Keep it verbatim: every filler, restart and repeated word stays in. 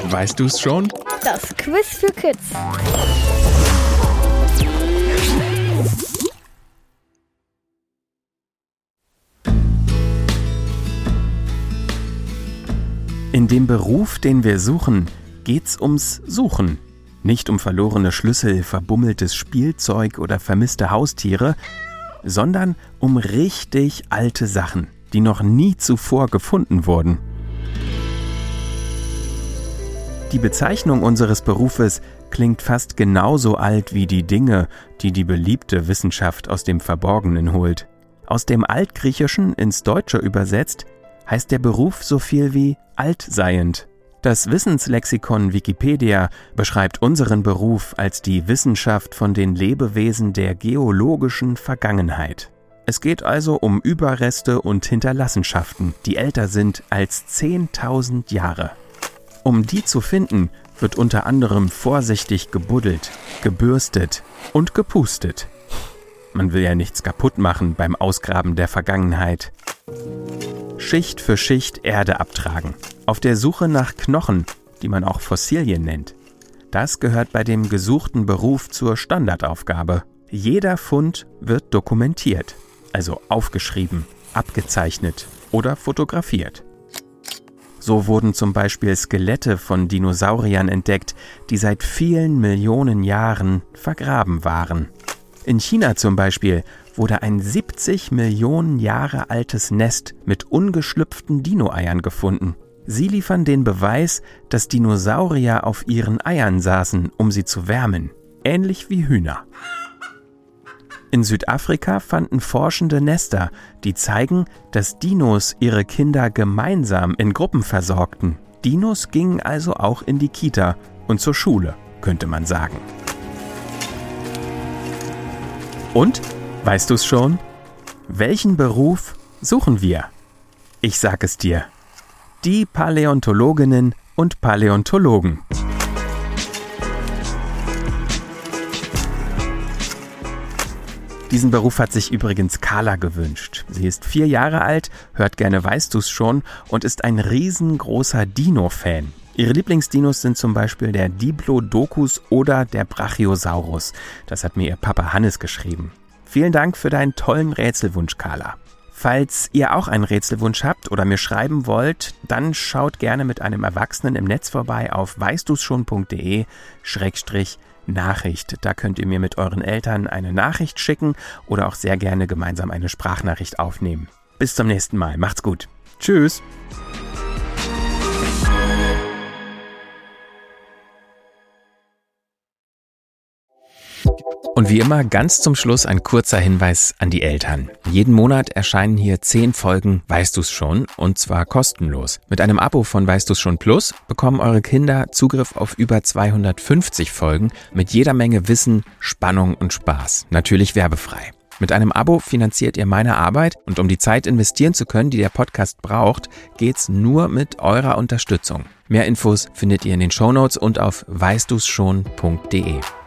Weißt du's schon? Das Quiz für Kids. In dem Beruf, den wir suchen, geht's ums Suchen. Nicht um verlorene Schlüssel, verbummeltes Spielzeug oder vermisste Haustiere, sondern um richtig alte Sachen, die noch nie zuvor gefunden wurden. Die Bezeichnung unseres Berufes klingt fast genauso alt wie die Dinge, die die beliebte Wissenschaft aus dem Verborgenen holt. Aus dem Altgriechischen ins Deutsche übersetzt, heißt der Beruf so viel wie altseiend. Das Wissenslexikon Wikipedia beschreibt unseren Beruf als die Wissenschaft von den Lebewesen der geologischen Vergangenheit. Es geht also um Überreste und Hinterlassenschaften, die älter sind als zehntausend Jahre. Um die zu finden, wird unter anderem vorsichtig gebuddelt, gebürstet und gepustet. Man will ja nichts kaputt machen beim Ausgraben der Vergangenheit. Schicht für Schicht Erde abtragen, auf der Suche nach Knochen, die man auch Fossilien nennt. Das gehört bei dem gesuchten Beruf zur Standardaufgabe. Jeder Fund wird dokumentiert, also aufgeschrieben, abgezeichnet oder fotografiert. So wurden zum Beispiel Skelette von Dinosauriern entdeckt, die seit vielen Millionen Jahren vergraben waren. In China zum Beispiel wurde ein siebzig Millionen Jahre altes Nest mit ungeschlüpften Dino-Eiern gefunden. Sie liefern den Beweis, dass Dinosaurier auf ihren Eiern saßen, um sie zu wärmen, ähnlich wie Hühner. In Südafrika fanden Forschende Nester, die zeigen, dass Dinos ihre Kinder gemeinsam in Gruppen versorgten. Dinos gingen also auch in die Kita und zur Schule, könnte man sagen. Und, weißt du's schon? Welchen Beruf suchen wir? Ich sag es dir. Die Paläontologinnen und Paläontologen. Diesen Beruf hat sich übrigens Carla gewünscht. Sie ist vier Jahre alt, hört gerne Weißt du's schon und ist ein riesengroßer Dino-Fan. Ihre Lieblingsdinos sind zum Beispiel der Diplodocus oder der Brachiosaurus. Das hat mir ihr Papa Hannes geschrieben. Vielen Dank für deinen tollen Rätselwunsch, Carla. Falls ihr auch einen Rätselwunsch habt oder mir schreiben wollt, dann schaut gerne mit einem Erwachsenen im Netz vorbei auf weißduschon.de Schrägstrich Nachricht. Da könnt ihr mir mit euren Eltern eine Nachricht schicken oder auch sehr gerne gemeinsam eine Sprachnachricht aufnehmen. Bis zum nächsten Mal. Macht's gut. Tschüss. Und wie immer ganz zum Schluss ein kurzer Hinweis an die Eltern. Jeden Monat erscheinen hier zehn Folgen Weißt du's schon und zwar kostenlos. Mit einem Abo von Weißt du's schon Plus bekommen eure Kinder Zugriff auf über zweihundertfünfzig Folgen mit jeder Menge Wissen, Spannung und Spaß. Natürlich werbefrei. Mit einem Abo finanziert ihr meine Arbeit und um die Zeit investieren zu können, die der Podcast braucht, geht's nur mit eurer Unterstützung. Mehr Infos findet ihr in den Shownotes und auf weißduschon punkt de.